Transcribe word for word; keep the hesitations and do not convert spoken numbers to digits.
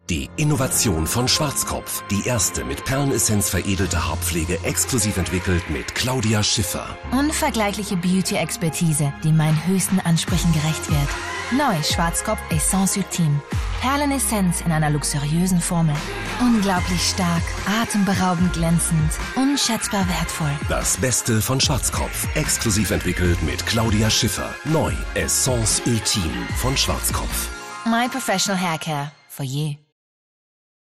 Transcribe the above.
Die Innovation von Schwarzkopf. Die erste mit Perlenessenz veredelte Haarpflege exklusiv entwickelt mit Claudia Schiffer. Unvergleichliche Beauty-Expertise, die meinen höchsten Ansprüchen gerecht wird. Neu Schwarzkopf Essence Ultime. Perlenessenz in einer luxuriösen Formel. Unglaublich stark, atemberaubend glänzend, unschätzbar wertvoll. Das Beste von Schwarzkopf. Exklusiv entwickelt mit Claudia Schiffer. Neu Essence Ultime von Schwarzkopf. My Professional Hair Care for you.